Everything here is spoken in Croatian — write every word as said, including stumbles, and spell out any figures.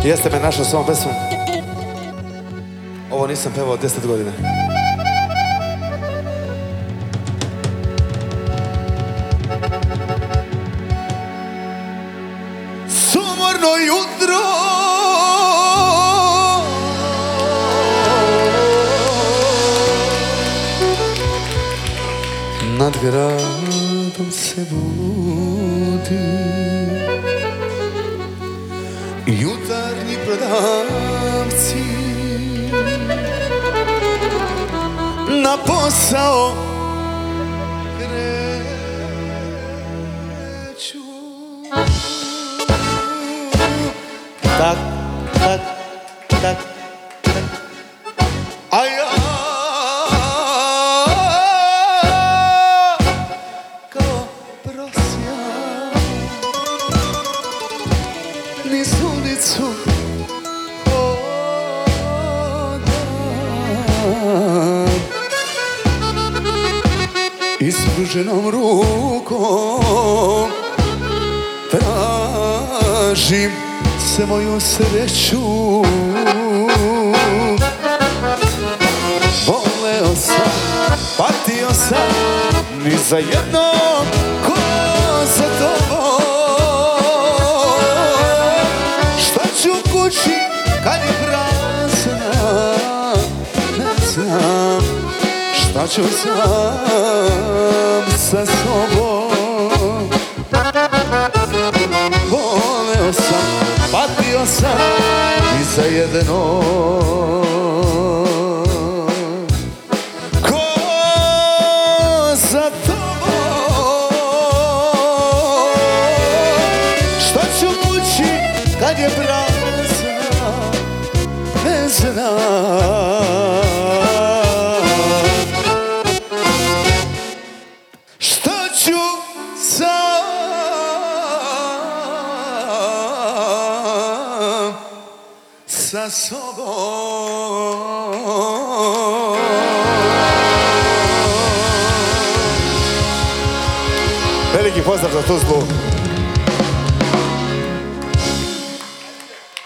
Jeste me našao s ovom pesmom. Ovo nisam pevao deset godina. Sumorno jutro nad gradom se budi, jutarnji prodavci na posao kreću. Tak, tak, tak, tak. A ja kao prosjak niz ulicu hodam ispruženom rukom tražim se moju sreću. Voleo sam, patio sam, ni za jedno ko za tobom. Šta ću kući kad je prazna, ne znam. Šta ću sam sa sobom. Voleo sam, patio sam i za jedno ko za tobom. Šta ću kući kad je prazna, ne znam. Šta ću sam sa sobom. Veliki pozdrav za Tuzlu.